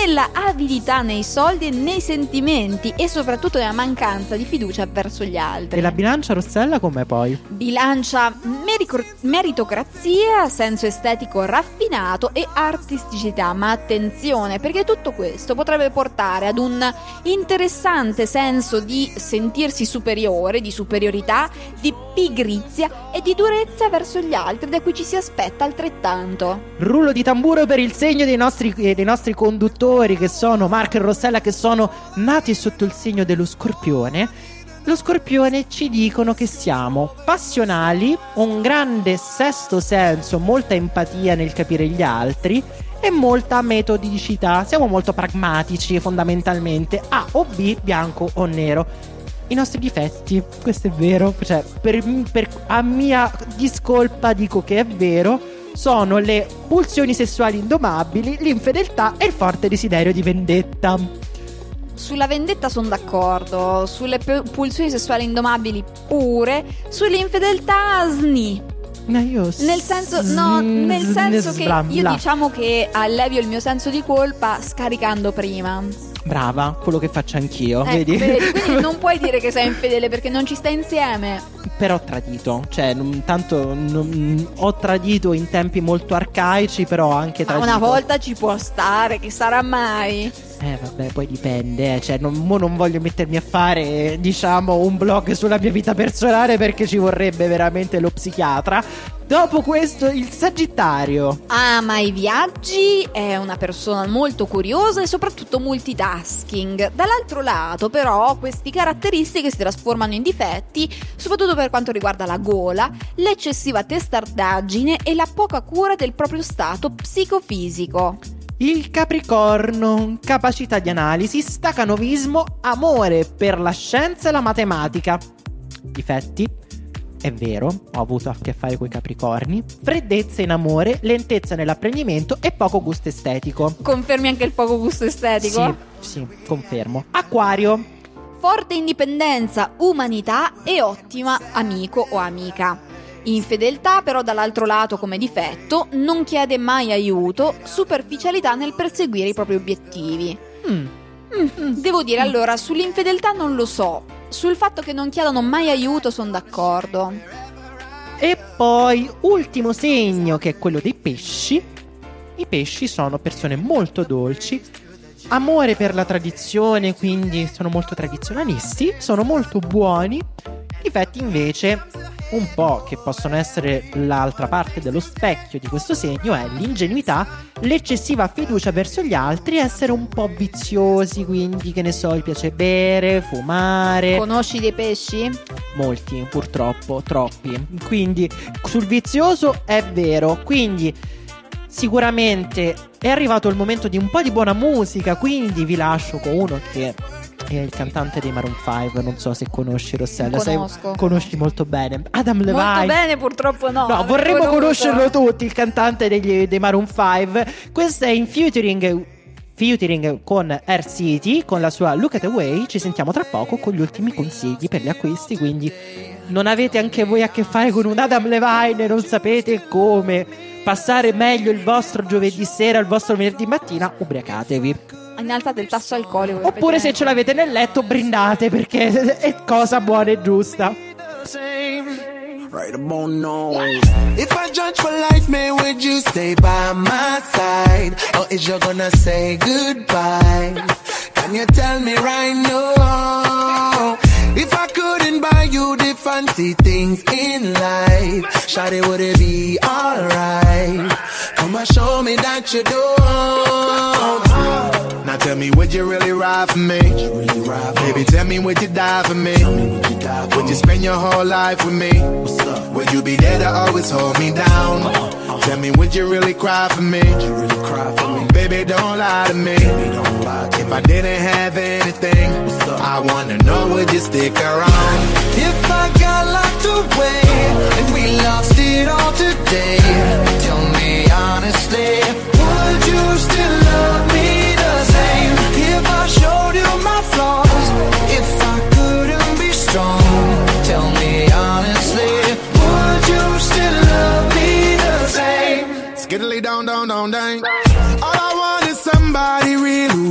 nella avidità nei soldi e nei sentimenti e soprattutto nella mancanza di fiducia verso gli altri. E la bilancia, Rossella, com'è poi? Bilancia merico- meritocrazia, senso estetico raffinato e artisticità, ma attenzione, perché tutto questo potrebbe portare ad un interessante senso di sentirsi superiore, di superiorità, di pigrizia e di durezza verso gli altri, da cui ci si aspetta altrettanto. Rullo di tamburo per il segno dei nostri, eh, dei nostri conduttori, che sono Marco e Rossella, che sono nati sotto il segno dello Scorpione. Lo Scorpione ci dicono che siamo passionali, un grande sesto senso, molta empatia nel capire gli altri e molta metodicità. Siamo molto pragmatici fondamentalmente, A o B, bianco o nero. I nostri difetti, questo è vero, cioè per, per, a mia discolpa dico che è vero, sono le pulsioni sessuali indomabili, l'infedeltà e il forte desiderio di vendetta. Sulla vendetta sono d'accordo, sulle p- pulsioni sessuali indomabili pure, sulle infedeltà sni. No, io Nel senso, no, nel senso che io diciamo che allevio il mio senso di colpa scaricando prima. Brava, quello che faccio anch'io, Ecco, vedi? vedi? Quindi non puoi dire che sei infedele perché non ci stai insieme. Però ho tradito, cioè non, tanto non, ho tradito in tempi molto arcaici, però anche Ma tradito. una volta ci può stare, che sarà mai? Eh vabbè, poi dipende, eh. Cioè non, mo non voglio mettermi a fare, diciamo, un blog sulla mia vita personale, perché ci vorrebbe veramente lo psichiatra. Dopo questo, il Sagittario. Ama i viaggi, è una persona molto curiosa e soprattutto multitasking. Dall'altro lato, però, queste caratteristiche si trasformano in difetti, soprattutto per quanto riguarda la gola, l'eccessiva testardaggine e la poca cura del proprio stato psicofisico. Il Capricorno, capacità di analisi, stacanovismo, amore per la scienza e la matematica. Difetti? È vero, ho avuto a che fare con i Capricorni. Freddezza in amore, lentezza nell'apprendimento e poco gusto estetico. Confermi anche il poco gusto estetico? Sì, sì, confermo. Acquario. Forte indipendenza, umanità e ottima amico o amica. Infedeltà però dall'altro lato come difetto, non chiede mai aiuto, superficialità nel perseguire i propri obiettivi. Mm. Mm, devo dire allora, sull'infedeltà non lo so, sul fatto che non chiedano mai aiuto sono d'accordo. E poi, ultimo segno, che è quello dei pesci. I pesci sono persone molto dolci, amore per la tradizione, quindi sono molto tradizionalisti, sono molto buoni. Difetti invece, un po' che possono essere l'altra parte dello specchio di questo segno, è l'ingenuità, l'eccessiva fiducia verso gli altri, essere un po' viziosi, quindi che ne so, gli piace bere, fumare. Conosci dei pesci? Molti, purtroppo, troppi. Quindi sul vizioso è vero, quindi sicuramente è arrivato il momento di un po' di buona musica, quindi vi lascio con uno che è il cantante dei Maroon cinque, non so se conosci, Rossella, sai, conosci molto bene Adam Levine. Molto bene, purtroppo no. No, vorremmo conoscerlo tutti, il cantante degli, dei Maroon cinque. Questo è in featuring featuring con Air City, con la sua Look at the Way. Ci sentiamo tra poco con gli ultimi consigli per gli acquisti, quindi non avete anche voi a che fare con un Adam Levine e non sapete come passare meglio il vostro giovedì sera, il vostro venerdì mattina, ubriacatevi. Innalzate il tasso alcolico. Oppure se ce l'avete nel letto, brindate, perché è cosa buona e giusta. Right about now. If I judge for life, man, would you stay by my side? Or is you gonna say goodbye? Can you tell me right now? If I couldn't buy you the fancy things in life, shawty, would it be alright? Come and show me that you don't. Now tell me, would you really ride for me? Really ride for Baby, me? Tell me, would you die for me? me would, you die for would you spend your whole life with me? Would you be there to always hold me down? Uh-huh, uh-huh. Tell me, would you really cry for me? Would you really cry for me? Baby, don't lie to me. Baby, don't lie to if me. I didn't have anything, I wanna know, would you stick around? If I got locked away and we lost it all today, tell me honestly, would you still love me the same? If I showed you my flaws, if I couldn't be strong, tell me honestly, would you still love me the same? Skiddly down, down, down, down. All I want is somebody real who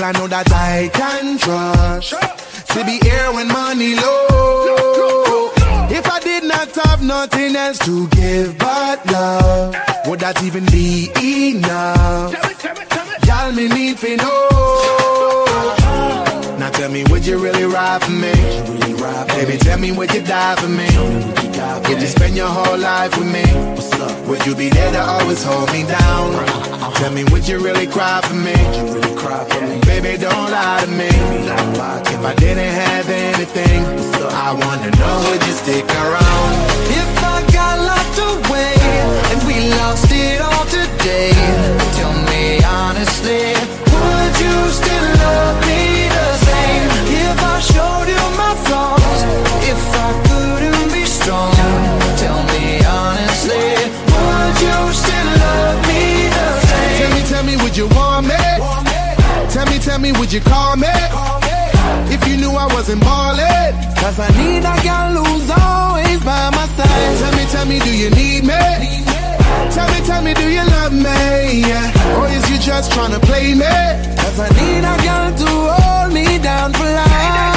I know that I can trust. To be here when money low. If I did not have nothing else to give but love, would that even be enough? Y'all me need to know. Now tell me, would you really ride for me? Baby, tell me, would you die for me? Would you spend your whole life with me? Would you be there to always hold me down? Tell me, would you really cry for me? Baby, don't lie to me. If I didn't have anything, I wanna know, would you stick around? If I got locked away and we lost it all today, tell me honestly, would you still love me the same? If I showed you my flaws, if I couldn't be strong, tell me honestly, would you still love me the same? Tell me, tell me, would you want me? Tell me, tell me, would you call me? If you knew I wasn't ballin', cause I need a girl who's always by my side. Tell me, tell me, do you need me? Tell me, tell me, do you love me? Yeah. Or is you just tryna play me? Cause I need a girl to hold me down for life.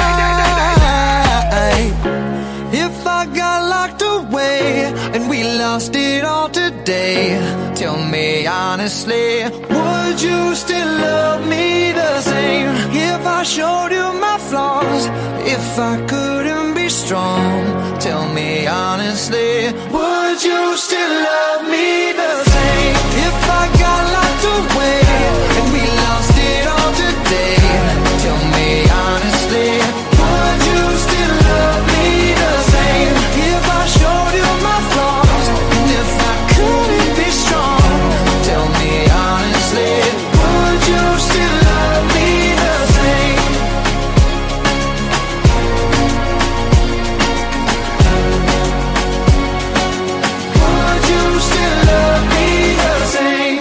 If I got locked away and we lost it all today, tell me honestly, would you still love me the same? If I showed you my flaws, if I couldn't be strong, tell me honestly, would you still love me the same? If I got locked away and we lost it all today, tell me honestly, would you still love me the same? If I showed you my flaws, and if I couldn't be strong, tell me honestly, would you still love me the same? Would you still love me the same?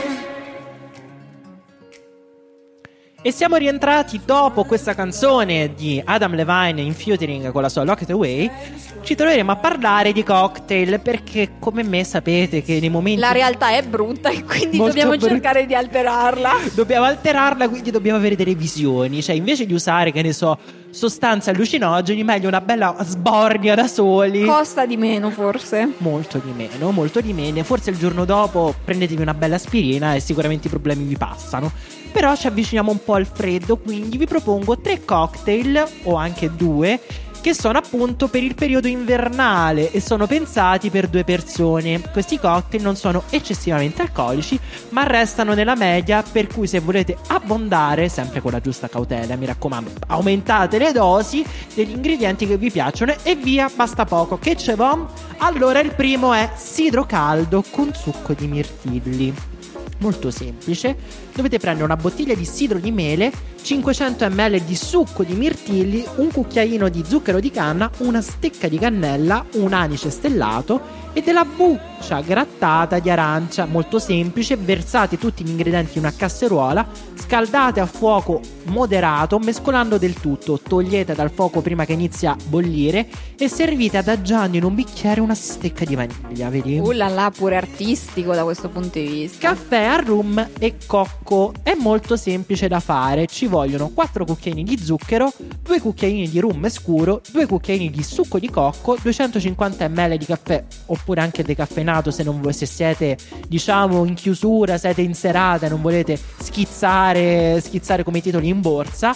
E siamo rientrati dopo questa canzone di Adam Levine in featuring con la sua Locked Away. Ci troveremo a parlare di cocktail perché, come me, sapete che nei momenti La realtà è brutta e quindi Molto dobbiamo brutta. cercare di alterarla. dobbiamo alterarla, quindi dobbiamo avere delle visioni. Cioè, invece di usare, che ne so, sostanze allucinogeni, meglio una bella sbornia da soli. Costa di meno forse. Molto di meno, molto di meno. Forse il giorno dopo prendetevi una bella aspirina e sicuramente i problemi vi passano. Però ci avviciniamo un po' al freddo, quindi vi propongo tre cocktail, o anche due, che sono appunto per il periodo invernale e sono pensati per due persone. Questi cocktail non sono eccessivamente alcolici, ma restano nella media, per cui se volete abbondare, sempre con la giusta cautela, mi raccomando, aumentate le dosi degli ingredienti che vi piacciono e via, basta poco. Che ce vo? Allora, il primo è sidro caldo con succo di mirtilli. Molto semplice. Dovete prendere una bottiglia di sidro di mele, cinquecento millilitri di succo di mirtilli, un cucchiaino di zucchero di canna, una stecca di cannella, un anice stellato e della buccia grattata di arancia. Molto semplice. Versate tutti gli ingredienti in una casseruola, scaldate a fuoco moderato, mescolando del tutto. Togliete dal fuoco prima che inizi a bollire e servite adagiando in un bicchiere una stecca di vaniglia. Vedi? Uh là là, pure artistico da questo punto di vista. Caffè al rum e cocco. È molto semplice da fare. Ci vogliono quattro cucchiaini di zucchero, due cucchiaini di rum scuro, due cucchiaini di succo di cocco, duecentocinquanta millilitri di caffè oppure anche decaffeinato se non voi, se siete diciamo in chiusura, siete in serata e non volete schizzare schizzare come i titoli in borsa,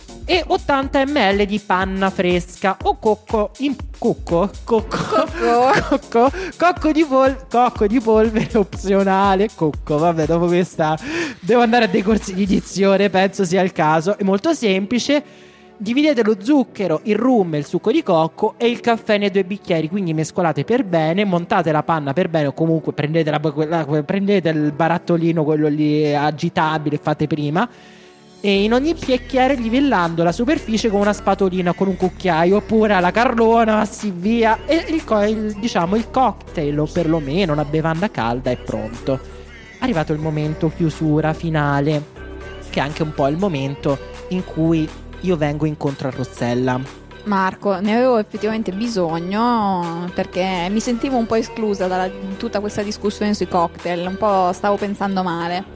e ottanta millilitri di panna fresca o cocco in cocco cocco Cocco. cocco cocco di pol cocco di polvere opzionale. Cocco, vabbè, dopo questa devo andare a dei corsi di dizione, penso sia il caso. È molto semplice. Dividete lo zucchero, il rum, il succo di cocco e il caffè nei due bicchieri, quindi mescolate per bene, montate la panna per bene, o comunque prendete, la, la, prendete il barattolino, quello lì agitabile, fate prima, e in ogni bicchiere livellando la superficie con una spatolina, con un cucchiaio oppure alla carlona, sì via, e il, il, diciamo il cocktail, o perlomeno una bevanda calda, è pronto. Arrivato il momento chiusura finale, che è anche un po' il momento in cui io vengo incontro a Rossella. Marco, ne avevo effettivamente bisogno perché mi sentivo un po' esclusa da tutta questa discussione sui cocktail, un po' stavo pensando male.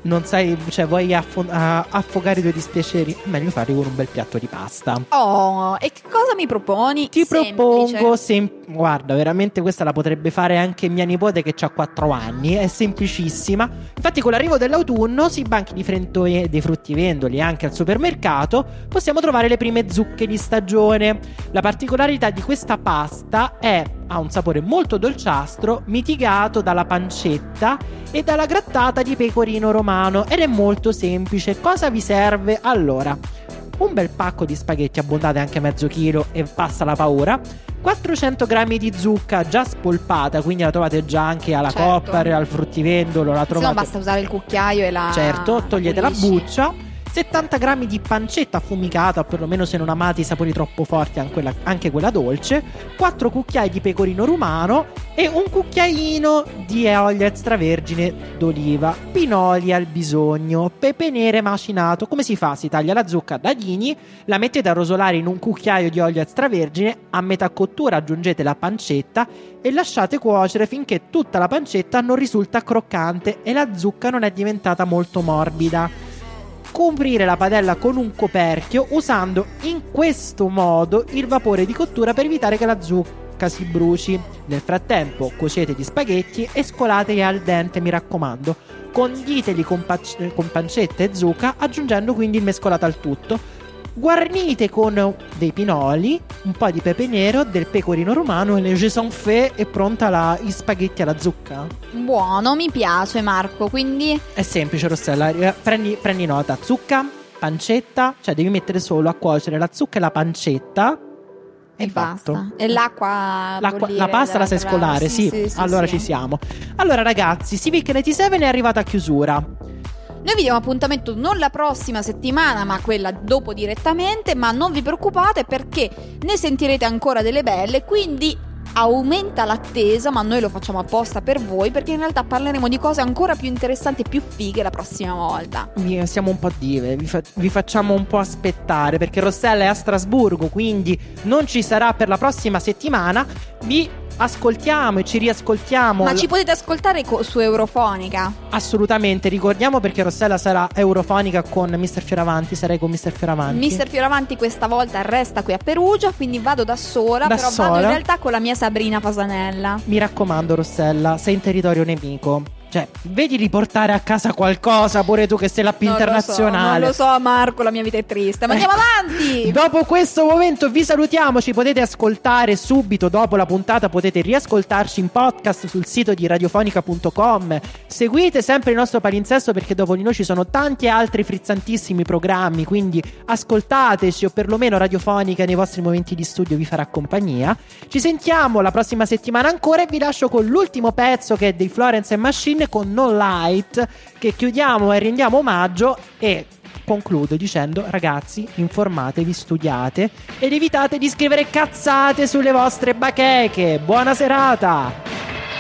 non sai, cioè vuoi affo- a- affogare i tuoi dispiaceri, è meglio farli con un bel piatto di pasta. Oh, e che cosa mi proponi? Ti Semplice. propongo, sem- guarda, veramente questa la potrebbe fare anche mia nipote che ha quattro anni, è semplicissima. Infatti con l'arrivo dell'autunno sui banchi di frento- dei fruttivendoli e anche al supermercato possiamo trovare le prime zucche di stagione. La particolarità di questa pasta è ha un sapore molto dolciastro, mitigato dalla pancetta e dalla grattata di pecorino romano, ed è molto semplice. Cosa vi serve? Allora, un bel pacco di spaghetti, abbondate anche mezzo chilo e passa la paura, quattrocento grammi di zucca già spolpata, quindi la trovate già anche alla Certo. Coppar, al fruttivendolo, la Se trovate. no basta usare il cucchiaio e la Certo, togliete la pulisci. buccia. settanta grammi di pancetta affumicata, perlomeno se non amate i sapori troppo forti anche quella, anche quella dolce, quattro cucchiai di pecorino romano e un cucchiaino di olio extravergine d'oliva, pinoli al bisogno, pepe nere macinato. Come si fa? Si taglia la zucca a dadini, la mettete a rosolare in un cucchiaio di olio extravergine, a metà cottura aggiungete la pancetta e lasciate cuocere finché tutta la pancetta non risulta croccante e la zucca non è diventata molto morbida. Coprire la padella con un coperchio usando in questo modo il vapore di cottura per evitare che la zucca si bruci. Nel frattempo cuocete gli spaghetti e scolateli al dente, mi raccomando. Conditeli con, pac- con pancetta e zucca, aggiungendo quindi il mescolato al tutto. Guarnite con dei pinoli, un po' di pepe nero, del pecorino romano e le je sont fait, e pronta la, gli spaghetti alla zucca. Buono, mi piace Marco, quindi È semplice, Rossella, eh, prendi, prendi nota: zucca, pancetta, cioè devi mettere solo a cuocere la zucca e la pancetta e, e fatto. basta. E l'acqua a L'acqua- bollire la pasta la sai della- scolare, sì, sì, sì, allora sì. ci siamo. Allora ragazzi, Civic novantasette è arrivata a chiusura. Noi vi diamo appuntamento non la prossima settimana, ma quella dopo direttamente, ma non vi preoccupate perché ne sentirete ancora delle belle, quindi aumenta l'attesa, ma noi lo facciamo apposta per voi, perché in realtà parleremo di cose ancora più interessanti e più fighe la prossima volta. Vi- Siamo un po' dive, vi, fa- vi facciamo un po' aspettare perché Rossella è a Strasburgo, quindi non ci sarà per la prossima settimana. Vi ascoltiamo e ci riascoltiamo. Ma ci potete ascoltare co- su Eurofonica. Assolutamente, ricordiamo, perché Rossella sarà eurofonica con mister Fioravanti, sarei con mister Fioravanti. mister Fioravanti questa volta resta qui a Perugia, quindi vado da sola, Da però sola? vado in realtà con la mia Sabrina Fasanella. Mi raccomando Rossella, sei in territorio nemico. Cioè, vedi di portare a casa qualcosa pure tu che sei la più Non lo so, internazionale. non lo so Marco, la mia vita è triste, ma andiamo avanti! Dopo questo momento vi salutiamo, ci potete ascoltare subito dopo la puntata, potete riascoltarci in podcast sul sito di radiofonica punto com. Seguite sempre il nostro palinsesto perché dopo di noi ci sono tanti altri frizzantissimi programmi, quindi ascoltateci, o perlomeno Radiofonica nei vostri momenti di studio vi farà compagnia. Ci sentiamo la prossima settimana ancora e vi lascio con l'ultimo pezzo, che è dei Florence and Machine, con No Light, che chiudiamo e rendiamo omaggio. E concludo dicendo: ragazzi, informatevi, studiate ed evitate di scrivere cazzate sulle vostre bacheche. Buona serata!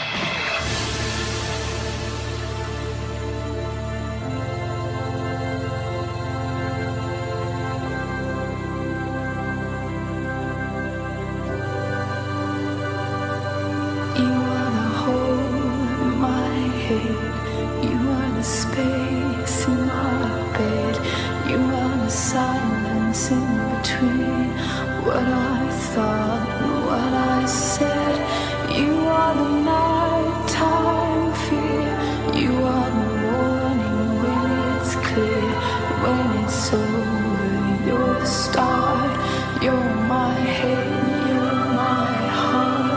You are the hole in my head. You are the space in my bed. You are the silence in between what I thought and what I said. You are the nighttime fear. You are the morning when it's clear. When it's over, you're the start. You're my head, you're my heart.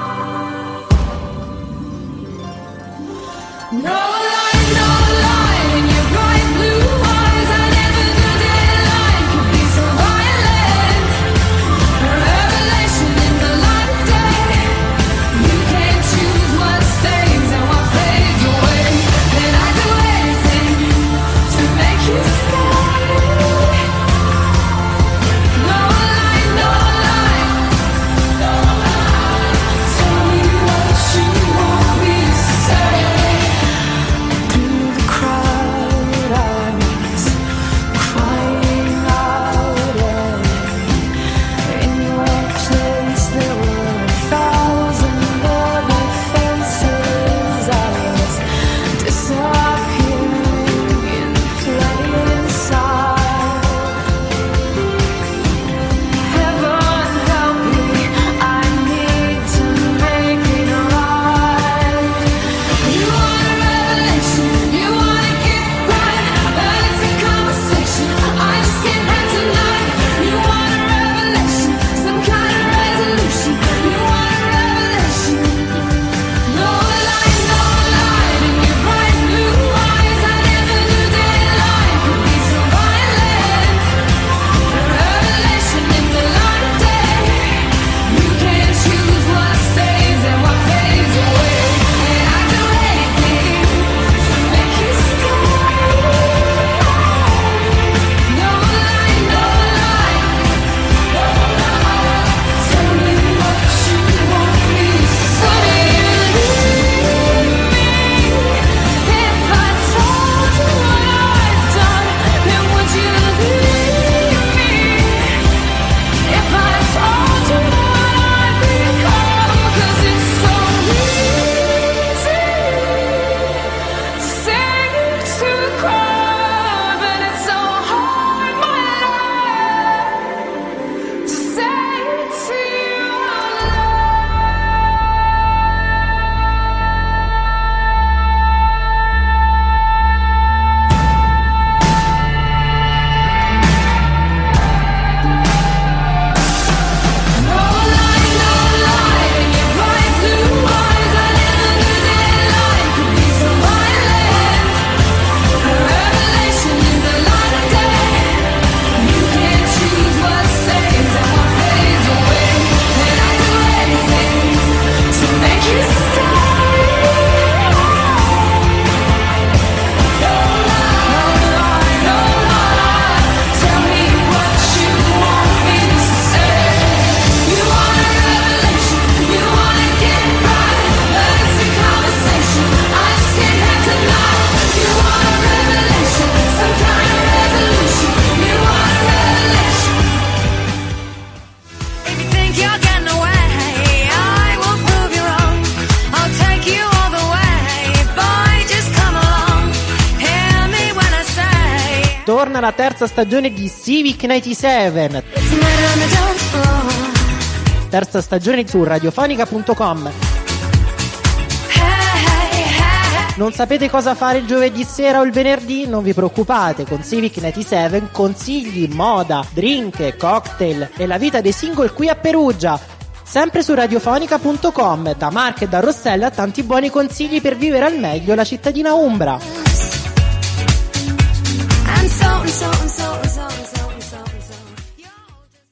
No light, no light in your bright blue eyes. I never knew daylight could be so violent. A revelation in the light of day. You can't choose what Ritorna la terza stagione di Civic novantasette. Terza stagione su radiofonica punto com. Non sapete cosa fare il giovedì sera o il venerdì? Non vi preoccupate, con Civic novantasette consigli, moda, drink, cocktail e la vita dei single qui a Perugia. Sempre su radiofonica punto com, da Mark e da Rossella tanti buoni consigli per vivere al meglio la cittadina umbra. I'm so, so, so